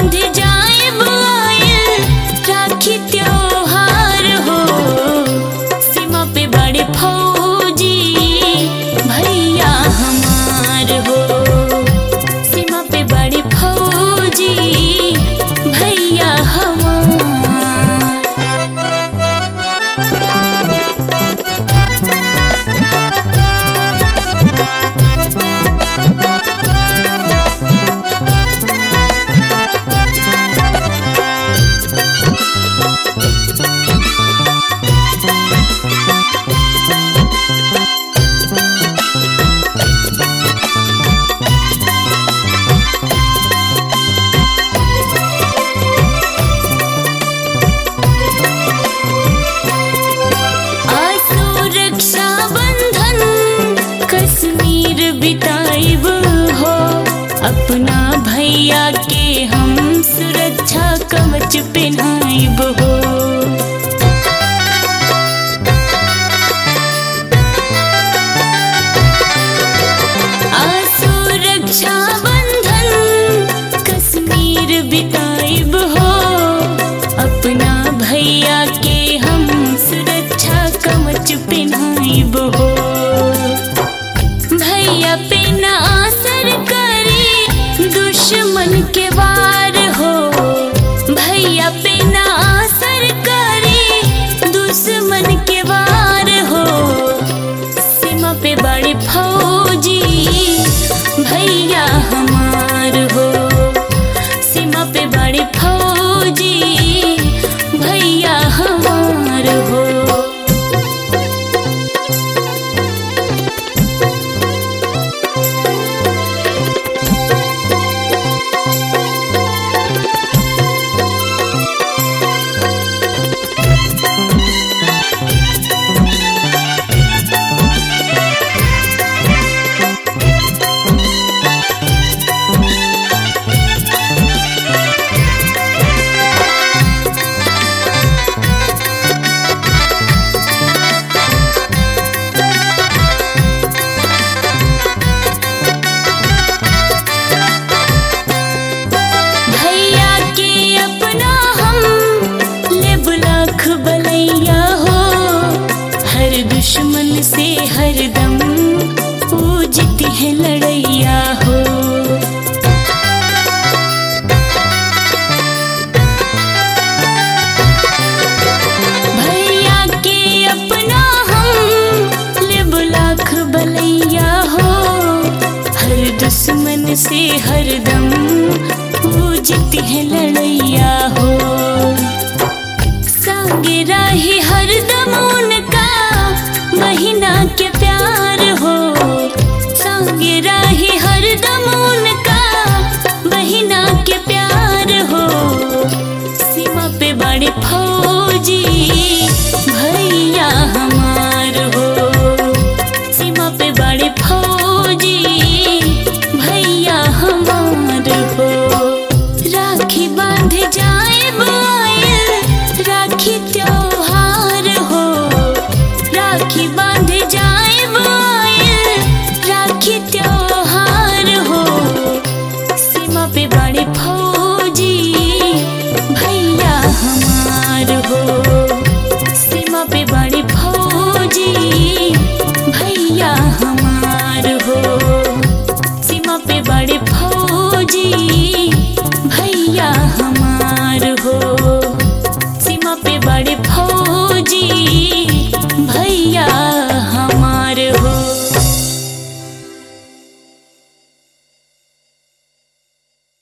बांध जाएब आइल राखी त्योहार हो। सीमा पे बड़े फौजी भैया हमार हो। सीमा पे बड़े फौजी भैया हमार। बिताइब हो अपना भैया के हम सुरक्षा कवच पहनाइब हो। सुरक्षा बंधन कश्मीर बिताइब हो अपना भैया के हम सुरक्षा कवच पहनाइब हो। भैया पे ना असर करे दुश्मन के वार हो। भैया पे ना असर करे दुश्मन के वार हो। सीमा पे बड़े फौजी भैया हमार हो। सीमा पे बड़े फौजी भैया हमार हो। दुश्मन से हरदम पूजती है लड़ैया हो। भैया के अपना हम लेब लाख बलैया हो। हर दुश्मन से हरदम पूजती है लड़ैया हो। संगे राही हरदम उनका महीना के प्यार हो। संगे राही हरदम उनका महीना के प्यार हो। सीमा पे बड़े फौजी भैया हमार हो। सीमा पे बड़े फौजी भैया हमार हो। राखी बांध जा